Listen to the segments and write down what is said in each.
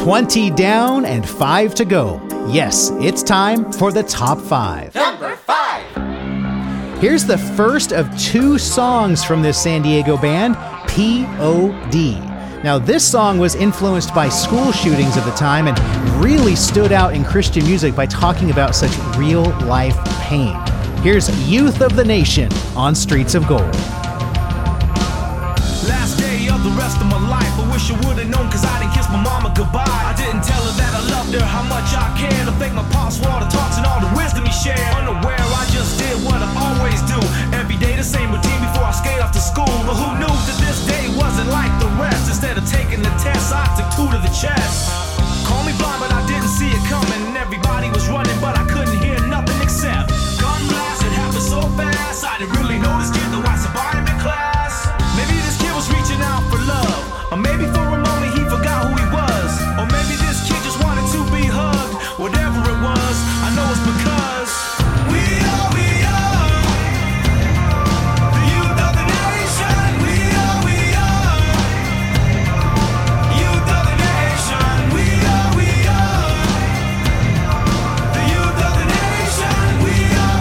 20 down and 5 to go. Yes, it's time for the top 5. Number 5. Here's the first of 2 songs from this San Diego band, P.O.D. Now, this song was influenced by school shootings of the time and really stood out in Christian music by talking about such real-life pain. Here's Youth of the Nation on Streets of Gold. Last day of the rest of my life, I wish I would've known, cause I didn't kiss my mama goodbye. I didn't tell her that I loved her, how much I cared. I thank my pops for all the talks and all the wisdom he shared. Unaware, I just did what I always do. Every day the same routine before I skate off to school. But who knew that this day wasn't like the rest? Instead of taking the test, I took 2 to the chest. Call me blind, but I didn't see it coming. Everybody was running, but I couldn't hear nothing except gun blast. It happened so fast, I didn't really know this kid, though I survived in class. Maybe this kid was reaching out for love, or maybe for a moment he forgot who he was, or maybe this kid just wanted to be hugged. Whatever it was, I know it's because we are the youth of the nation. We are youth of the nation. We are the youth of the nation. We are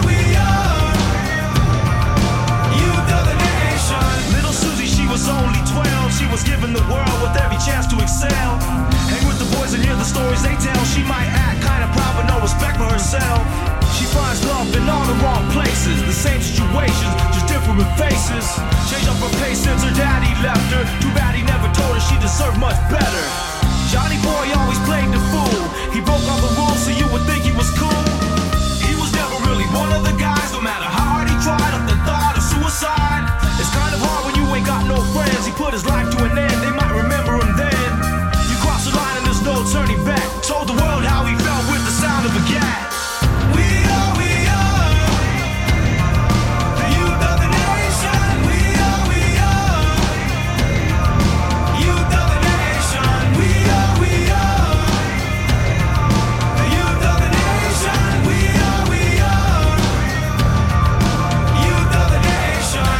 youth of the nation. Little Susie, she was only 12. She was given the world with every chance to excel. Hang with the boys and hear the stories they tell. She might act kinda proud but no respect for herself. She finds love in all the wrong places. The same situations, just different faces. Changed up her pace since her daddy left her. Too bad he never told her she deserved much better. Johnny boy always played the fool. He broke all the rules so you would think he was cool. He was never really one of the guys. No matter how hard he tried, up the thought of suicide. It's kind of hard when you ain't got no friends. He put his life to an end, they might remember him then. You cross the line and there's no turning back. Told the world how he felt with the sound of a gat. We are the youth of the nation. We are youth of the nation. We are the youth of the nation. We are youth of the nation.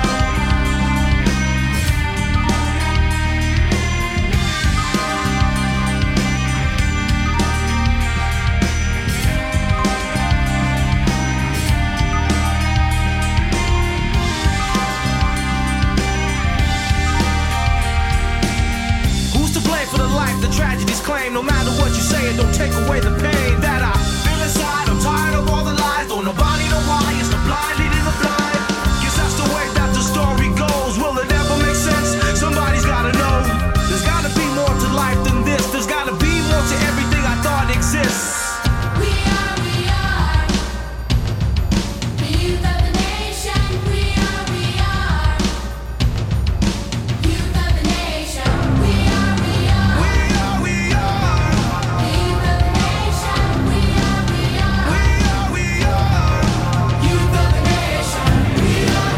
Who's to blame for the life the tragedies claim? No matter what you say, it don't take away the pain that I feel inside. I'm tired of all the lies, don't nobody know why. It's the blind leading the blind. Guess that's the way that the story goes. Will it ever make sense? Somebody's gotta know. There's gotta be more to life than this. There's gotta be more to everything I thought exists. We are the youth of the nation. We are youth of the nation. We are the youth of the nation. We are youth of the nation. We are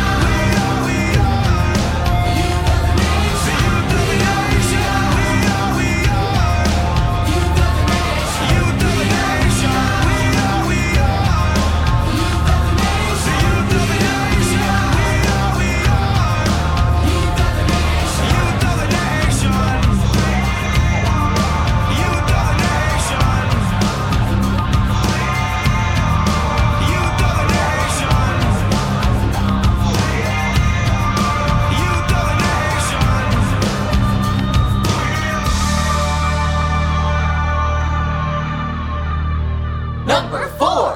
Number 4.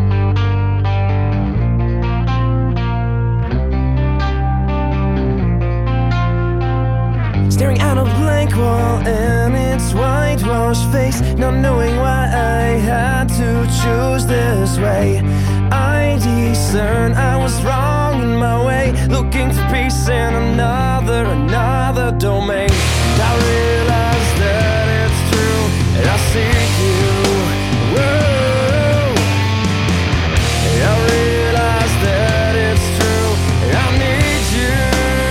Staring at a blank wall and its whitewashed face, not knowing why I had to choose this way. I discern I was wrong in my way, looking for peace in another domain. I realize that it's true, and I seek you. Whoa. I realize that it's true, and I need you.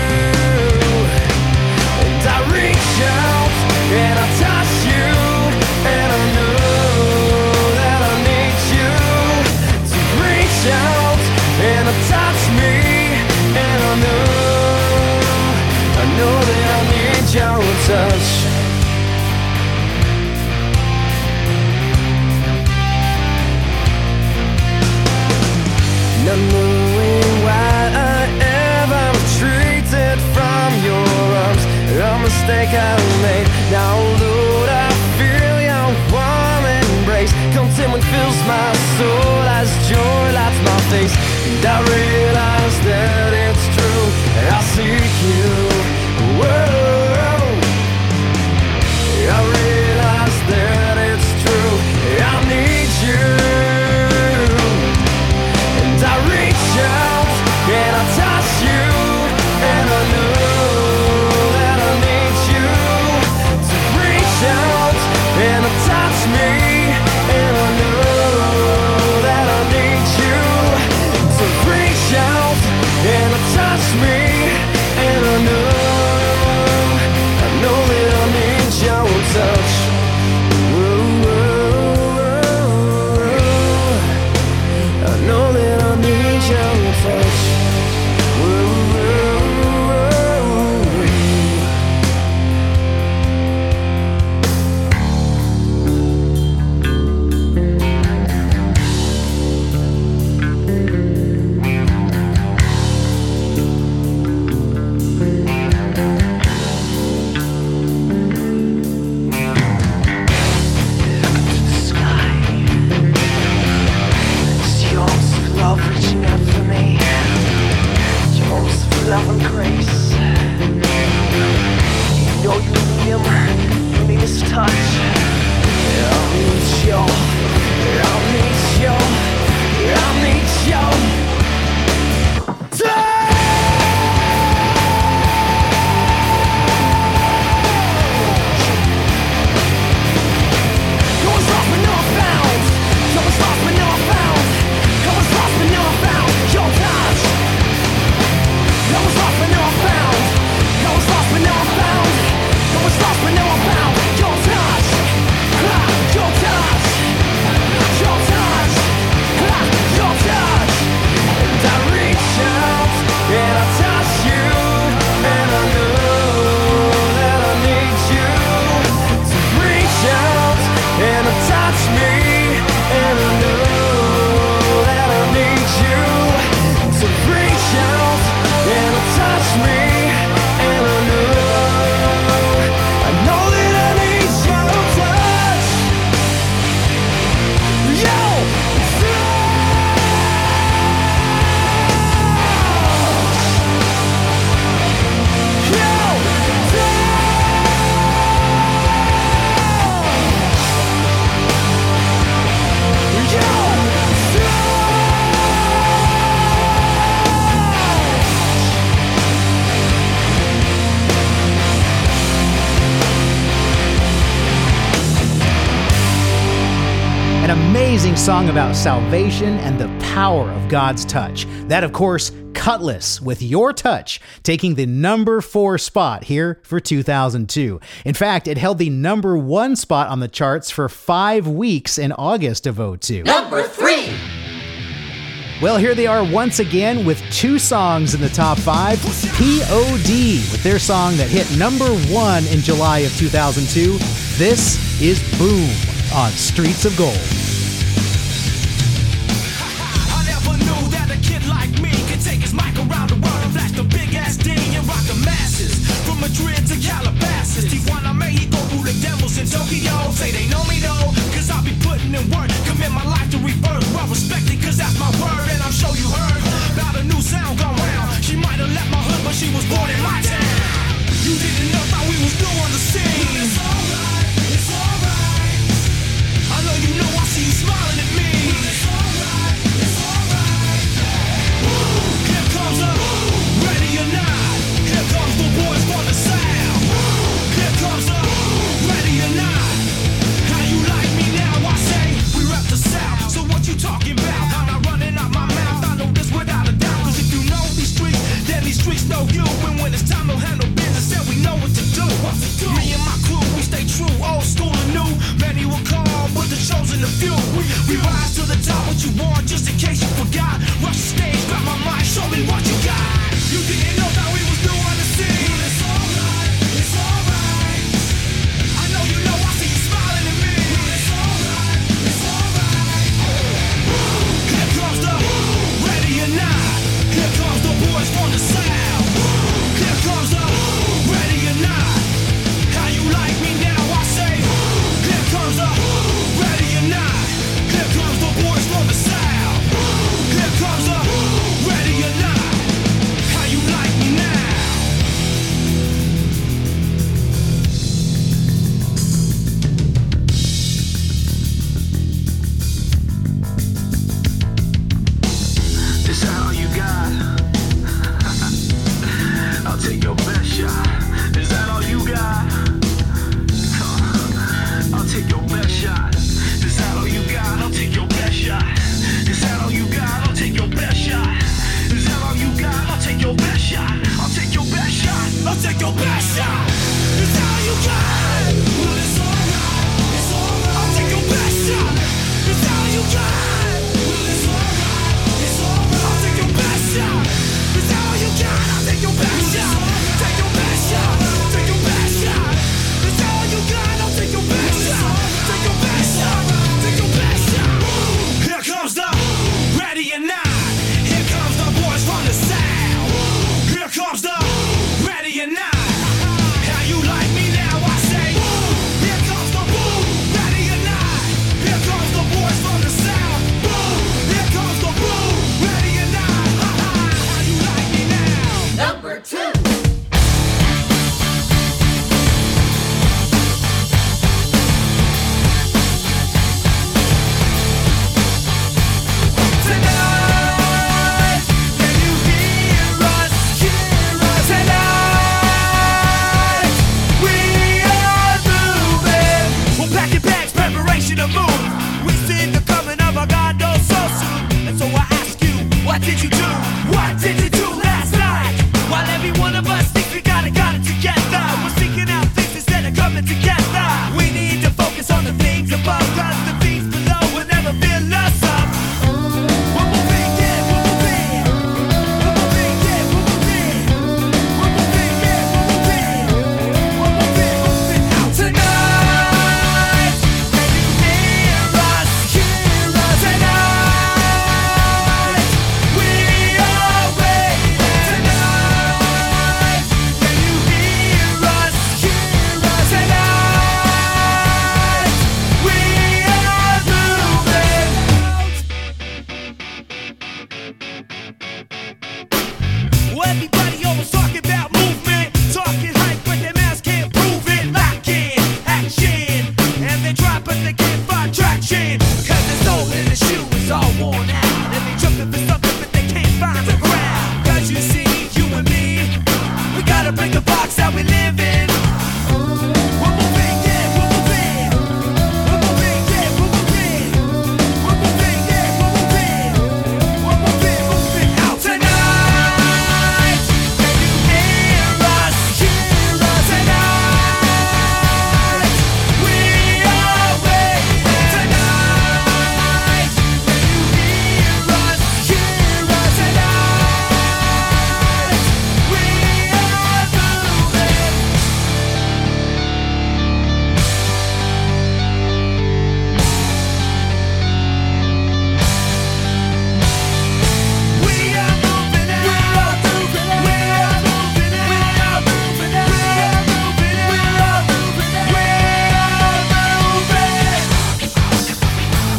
And I reach out and I touch you, and I know that I need you to reach out and touch me, and I know that I need your touch. mistake I made. Now, Lord, I feel your warm embrace. Contentment fills my soul as joy lights my face. And I realize that it's true. I seek you. Whoa. I realize that it's true. I need you. And I reach out and I touch you. And I know that I need you to reach out and to touch me. And I know that I need you to reach out and to touch me. And I know that I need your touch. I know that I need your touch. Song about salvation and the power of God's touch. That, of course, Kutless with Your Touch, taking the number 4 spot here for 2002. In fact, it held the number 1 spot on the charts for 5 weeks in August of 2002. Number 3. Well, here they are once again with 2 songs in the top 5. P.O.D. with their song that hit number 1 in July of 2002. This is Boom on Streets of Gold. Take his mic around the world and flash the big ass D and rock the masses. From Madrid to Calabasas, Tijuana, Mexico, rule the devils in Tokyo. Say they know me though, cause I'll be putting in work. Commit my life to rebirth, well respected cause that's my word. And I'm sure you heard about a new sound gone round. She might have left my hood but she was born in my town. You didn't know how we was new on the scene. It's alright, it's alright. I know you know I see you smiling at me. It's alright, it's alright. Here comes up, ready or not. Here comes the boys for the sound. Here comes up, ready or not. How you like me now? I say we rep the South. So what you talking about? I'm not running out my mouth. I know this without a doubt. Cause if you know these streets, then these streets know you. And when it's time to handle shot. It's all you got. Well, it's alright. It's alright. I'll take your best shot. It's all you got. Well, it's alright. It's alright. I'll take your best shot. It's all you got. I'll take your best shot. Take your best shot. Take your best shot. It's all you got. I'll take your best shot. Take your best shot. Take your best shot. Here comes the ready or not. Here comes the boys from the south. Here comes the ready or not. How you like me now? I say. Here comes the boom. Ready or not. Here comes the boys from the south. Boom. Here comes the boom. Ready or not. How you like me now? Number 2. Tonight, can you hear us? Hear us tonight. We are moving. We're packing bags, preparation to move. We see the coming of our God oh so soon. And so I ask you, what did you do? What did you do last night? While every one of us thinks we got it together, we're seeking out things instead of coming together. We need to focus on the things above, 'cause the things below will never fill us up. One more thing, yeah, one more thing. One more thing, yeah, one more thing. One more thing, yeah, one more thing. One more thing, one more thing. Out tonight, can you hear us? Hear us tonight. We are waiting tonight. Can you hear us? Hear us tonight. We are moving. Well, everybody always talking about movement, talking hype, but their mouths can't prove it. Lock in, action, and they try, but they can't find traction. 'Cause the soul in the shoe is all worn out, and they jumping for something, but they can't find the ground. 'Cause you see, you and me, we gotta break the box that we live in. One more thing, yeah, one more thing. One more thing, yeah, one more thing. One more thing, yeah, one more thing. One more thing, one more thing. Out tonight, can you hear us? Hear us tonight. We are waiting tonight. Can you hear us? Hear us tonight. We are moving. We are moving out. We are moving out. We are moving out. We are moving out. We are moving out. We are moving out. We are moving.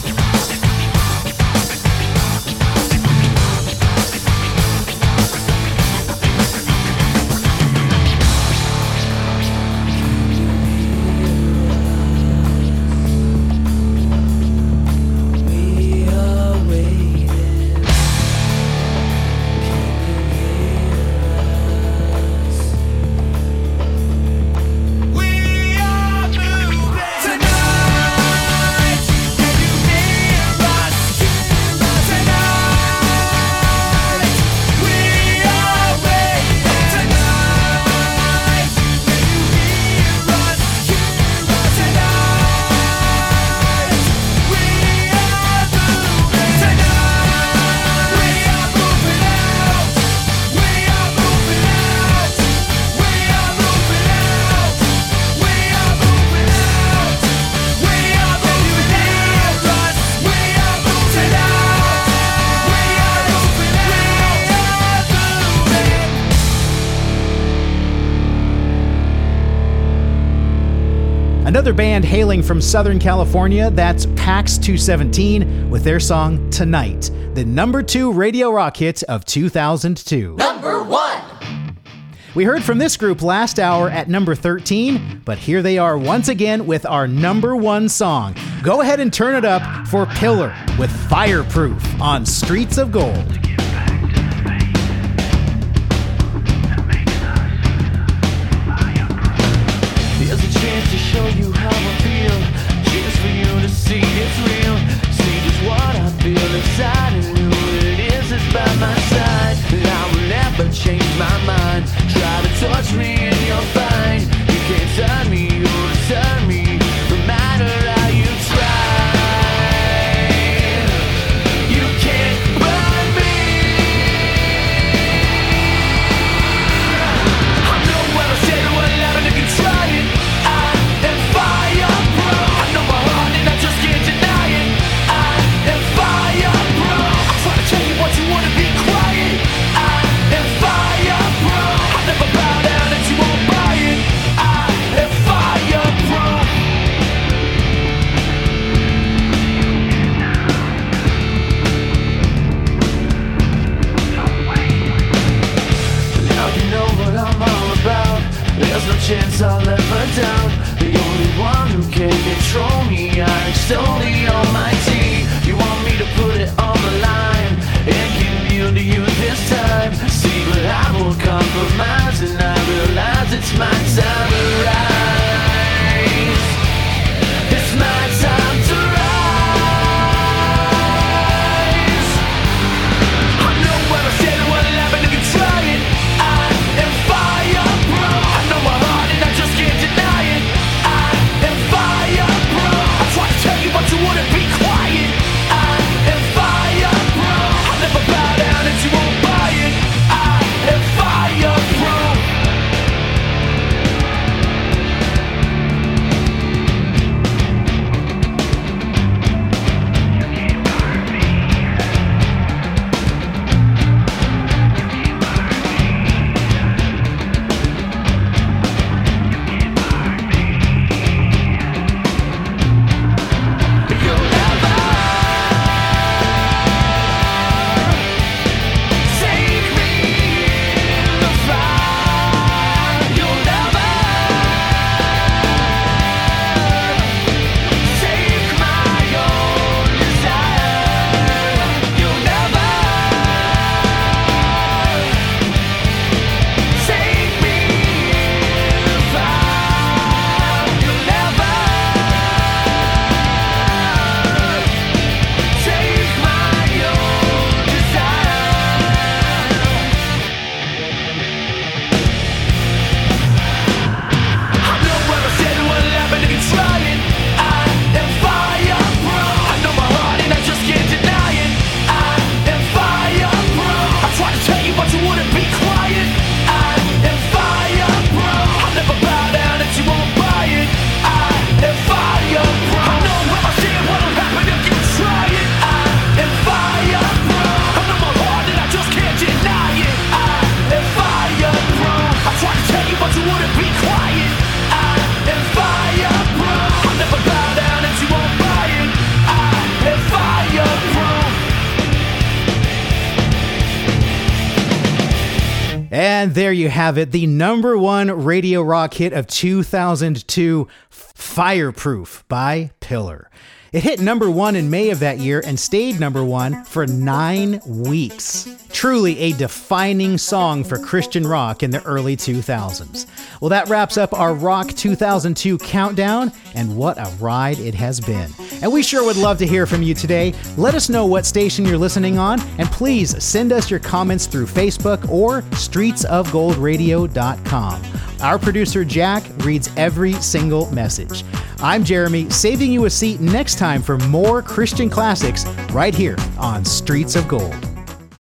We are waiting. We are moving tonight. Can you hear us? Hear us tonight. We are waiting tonight. Can you hear us? Hear us tonight. We are moving tonight. We are moving out. We are moving out. We are moving out. We are moving out. We are moving out. We are moving out. We are moving out. Another band hailing from Southern California, that's PAX 217 with their song Tonight, the number 2 radio rock hit of 2002. Number 1. We heard from this group last hour at number 13, but here they are once again with our number 1 song. Go ahead and turn it up for Pillar with Fireproof on Streets of Gold. There's a chance to show you how I feel, just for you to see it's real. See just what I feel inside, and who it is by my side. And I will never change my mind. Try to touch me and you'll find chance I'll ever doubt. The only one who can control me, I extol the Almighty. You want me to put it on the line and give you to you this time. See, but I won't compromise, and I realize it's my time to rise. It's my time to rise. I know what I said and what'll happen if you try it. I am fireproof. I know my heart and I just can't deny it. I am fireproof. I tried to tell you but you wouldn't be quiet. I am fireproof. I'll never bow down if you won't buy it. I am fireproof. You'll never save me in the fight. You'll never save my own desire. You'll never save me in the fight. You'll never take my own desire. I know what I said and what'll happen if you try it. I am fireproof. I know my heart and I just can't deny it. I am fireproof. I tried to tell you but you wouldn't be quiet. I am fireproof. I'll never bow down if you won't buy it. I am fireproof. I know what I said and what'll happen if you try it. I am fireproof. I know my heart and I just can't deny it. I am fireproof. I tried to tell you but you wouldn't be quiet. I am fireproof. I'll never bow down if you won't buy it. I am fireproof. And there you have it, the number one radio rock hit of 2002, Fireproof by Pillar. It hit number one in May of that year and stayed number one for 9 weeks. Truly a defining song for Christian rock in the early 2000s. Well, that wraps up our Rock 2002 countdown, and what a ride it has been. And we sure would love to hear from you today. Let us know what station you're listening on, and please send us your comments through Facebook or streetsofgoldradio.com. Our producer Jack reads every single message. I'm Jeremy, saving you a seat next time for more Christian classics right here on Streets of Gold.